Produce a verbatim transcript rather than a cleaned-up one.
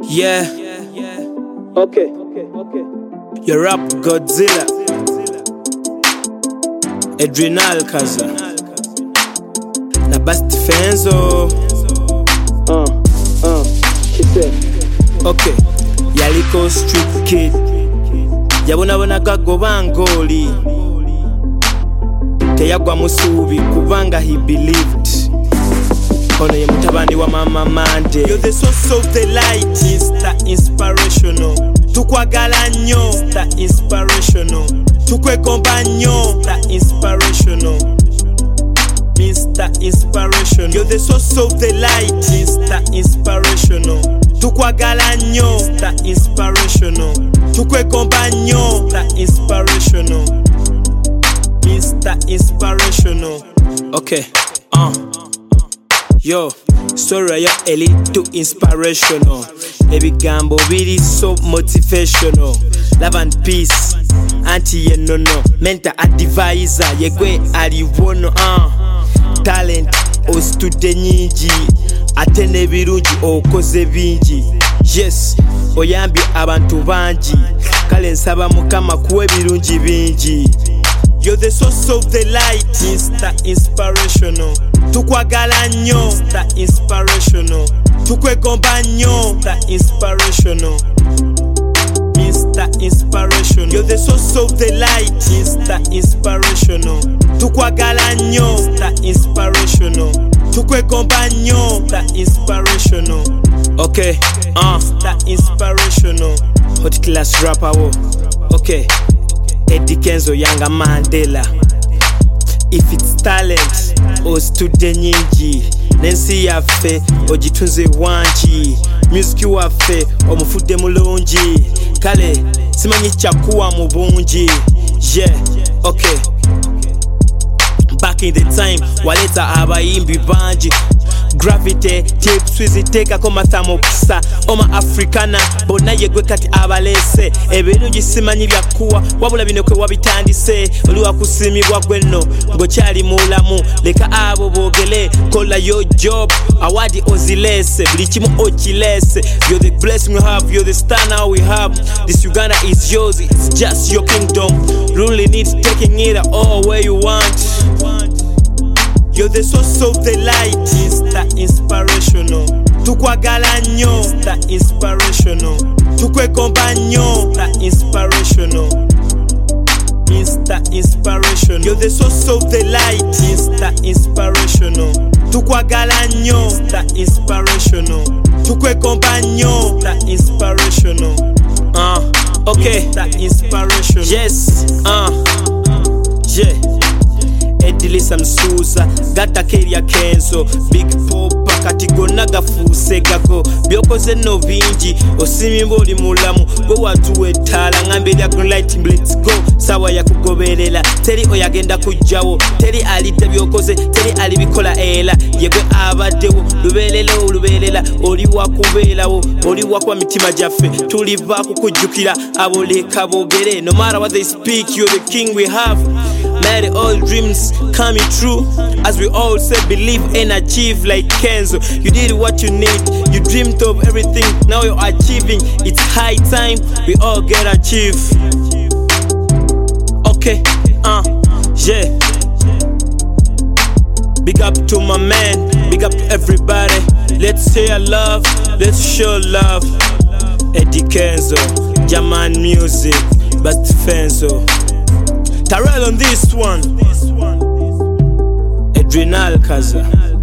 Yeah. Okay. You're up, Godzilla. Adrenal Kaza. Na basti fenzo. Uh, uh, she said. Okay. Yaliko street kid. Yabona bona gago bangoli. Teyagwa musubi kubanga he believed. Ono ye mutabani wa mama Mande. You're the source of the light, Mister Inspirational. Tukwagala nnyo, Mister Inspirational. Tukwegomba nnyo, Mister Inspirational. Mister Inspirational. You're the source of the light, Mister Inspirational. Tukwagala nnyo, Mister Inspirational. Tukwegomba nnyo, Mister Inspirational. Mister Inspirational. Okay, uh. Yo, story ya eli too inspirational. Ebigambo biri so motivational. Love and peace, anti ye no no. Mental advisor, yegwe aliwono uh. Talent, o student nyingi. Atene birungi, okoze bingi. Yes, oyambi abantu banji. Kale nsaba mukama kuwe birungi bingi. You're the source of the light, Mister Inspirational. Tukwagala nnyo, Mister Inspirational. Tukwegomba nnyo, Mister Inspirational. Mister Inspirational. You're the source of the light, Mister Inspirational. Tukwagala nnyo, Mister Inspirational. Tukwegomba nnyo, Mister Inspirational. Okay, uh, Mister Inspirational. Hot class rapper wo. Okay. Eddie Kenzo Yanga Mandela. If it's talent or student nyingi, nensi yafe ojitunze wanji. Music wafe omufude mulungi. Kale simanyi chakuwa mubungi. Yeah, okay. Back in the time waleta abayimbi banji. Gravity, tape, swizi, teka koma thamokisa. Oma Africana, bona yegwe kati abalese. Ebinu jisimanyi byakuwa, wabula binokwe wabitandise. Oluwa kusimibwa gweno, ngochali mulamu. Leka abo bogele, kola your job. Awadi ozilese, bilichimu ochilese. You're the blessing we have, you're the star now we have. This Uganda is yours, it's just your kingdom. Ruling it, taking it all where you want. You're the source of the light, Mister Inspirational. Tukwagala nnyo, Mister Inspirational. Tukwegomba nnyo, Mister Inspirational. Mister Inspirational. You're the source of the light, Mister Inspirational. Tukwagala nnyo, Mister Inspirational. Tukwegomba nnyo, Mister Inspirational. Uh, okay. Mister Inspirational. Yes, uh, yeah. Edilisa Msuza, Gata Keria Kenzo, Big Popa, Katigo Nagafuse Gago, Biokoze no vinji, Osimi Mboli Mulamu, Go watu etala, Ngambe ya green light, let's go, Sawa ya kugobelela, Teri oyagenda kujawo, Teri alita biokoze, Teri alibikola ela, Yegwe abadewo, Lubelelo, Lubelela, Oli wakubela wo, Oli wakwa mitima jafe, Tuliva kukujukila, Abole kabogere, no matter what they speak, you're the king we have. May all dreams coming true, as we all say, believe and achieve like Kenzo. You did what you need, you dreamed of everything, now you're achieving. It's high time we all get achieve. Okay, uh, yeah. Big up to my man, big up to everybody. Let's say love, let's show love. Eddie Kenzo, Jaman Music, Basti Fenzo. Tarell on this one. Adrenal Kaza.